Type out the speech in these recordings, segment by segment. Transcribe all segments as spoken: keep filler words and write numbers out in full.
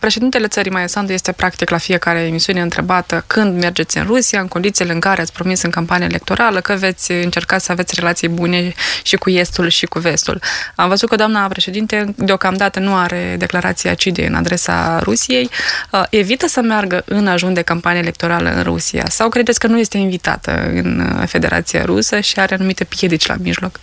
Președintele țării, Maia Sandu, este practic la fiecare emisiune întrebată când mergeți în Rusia, în condițiile în care ați promis în campania electorală că veți încerca să aveți relații bune și cu Estul și cu Vestul. Am văzut că doamna președinte deocamdată nu are declarații acide în adresa Rusiei. Evită să meargă în ajun de campanie electorală în Rusia sau credeți că nu este invitată în Federația Rusă și are anumite piedici la mijloc?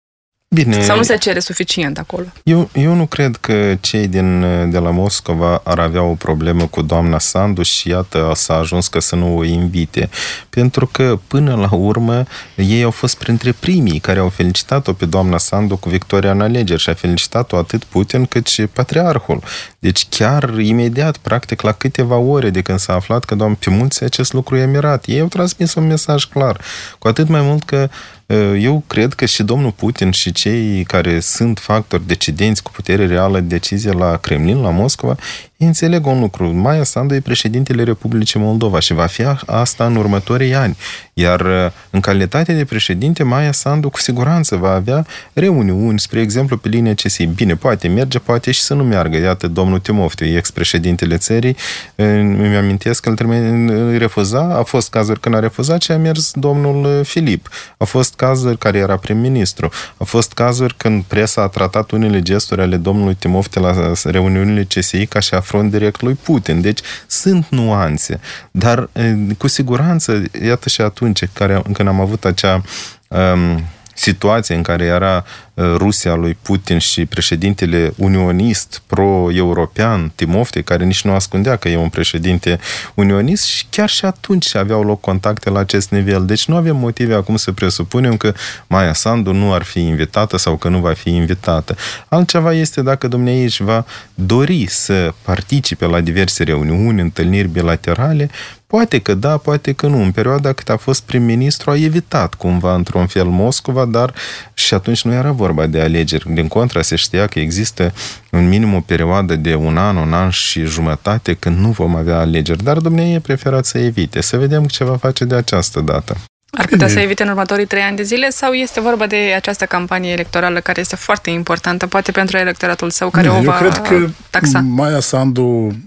Bine, sau nu se cere suficient acolo? Eu, eu nu cred că cei din, de la Moscova ar avea o problemă cu doamna Sandu și iată s-a ajuns că să nu o invite. Pentru că până la urmă ei au fost printre primii care au felicitat-o pe doamna Sandu cu victoria în alegeri și a felicitat-o atât Putin cât și patriarhul. Deci chiar imediat, practic la câteva ore de când s-a aflat că doamna, pe mulți acest lucru i-a mirat. Ei au transmis un mesaj clar. Cu atât mai mult că eu cred că și domnul Putin și cei care sunt factori decidenți cu putere reală de decizie la Kremlin, la Moscova, ei înțeleg un lucru. Maia Sandu e președintele Republicii Moldova și va fi asta în următorii ani. Iar în calitate de președinte, Maia Sandu cu siguranță va avea reuniuni, spre exemplu, pe linia C S I. Bine, poate merge, poate și să nu meargă. Iată, domnul Timofte, ex-președintele țării, îmi amintesc că îl refuza. A fost cazuri când a refuzat și a mers domnul Filip. A fost cazuri care era prim-ministru. A fost cazuri când presa a tratat unele gesturi ale domnului Timofte la reuniunile C S I ca și afront direct lui Putin. Deci sunt nuanțe. Dar cu siguranță, iată și atunci care, când am avut acea um, situație în care era Rusia lui Putin și președintele unionist pro-european Timofte, care nici nu ascundea că e un președinte unionist, și chiar și atunci aveau loc contacte la acest nivel. Deci nu avem motive acum să presupunem că Maia Sandu nu ar fi invitată sau că nu va fi invitată. Altceva este dacă dumneavoastră își va dori să participe la diverse reuniuni, întâlniri bilaterale. Poate că da, poate că nu. În perioada cât a fost prim-ministru a evitat cumva într-un fel Moscova, dar și atunci nu era vorba de alegeri. Din contra, se știa că există în minim o perioadă de un an, un an și jumătate când nu vom avea alegeri. Dar dumneavoastră preferat să evite. Să vedem ce va face de această dată. Ar putea să evite în următorii trei ani de zile sau este vorba de această campanie electorală care este foarte importantă, poate pentru electoratul său care Bine, o va taxa? Eu cred că taxa. Maia Sandu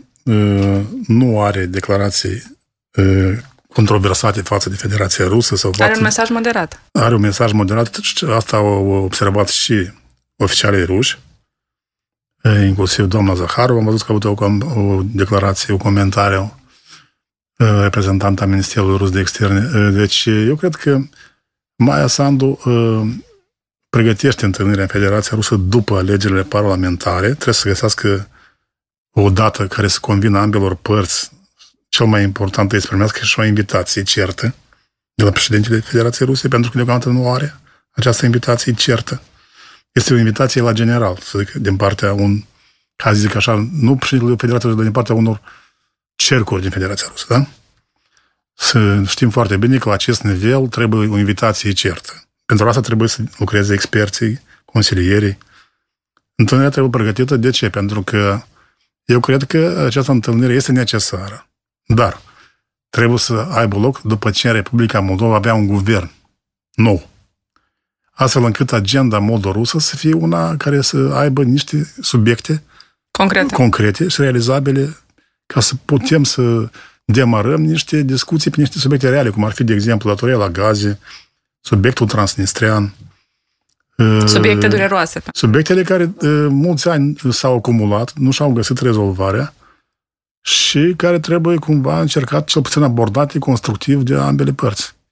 uh, nu are declarații uh, controversate față de Federația Rusă. Sau față... Are un mesaj moderat. Are un mesaj moderat. Asta au observat și oficialii ruși, inclusiv doamna Zaharova. Am văzut că a avut o, o declarație, un comentariu reprezentanta Ministerului Rus de Externe. Deci, eu cred că Maia Sandu pregătește întâlnirea în Federația Rusă după alegerile parlamentare. Trebuie să găsească o dată care să convină ambelor părți. Cel mai important este să primească și o invitație certă de la președintele Federației Ruse, pentru că deocamdată nu are această invitație certă. Este o invitație la general, să zic, din partea un, ca să zic așa, nu președintele Federației Ruse, dar din partea unor cercuri din Federația Rusă, da? Să știm foarte bine că la acest nivel trebuie o invitație certă. Pentru asta trebuie să lucreze experții, consilierii. Întâlnirea trebuie pregătită. De ce? Pentru că eu cred că această întâlnire este necesară. Dar trebuie să aibă loc după ce Republica Moldova avea un guvern nou. Astfel încât agenda moldorusă să fie una care să aibă niște subiecte concrete, concrete și realizabile ca să putem să demarăm niște discuții pe niște subiecte reale, cum ar fi, de exemplu, datoria la gaze, subiectul transnistrian. Subiecte dureroase. Subiectele care mulți ani s-au acumulat, nu și-au găsit rezolvarea și care trebuie cumva încercat cel puțin abordate constructiv de ambele părți.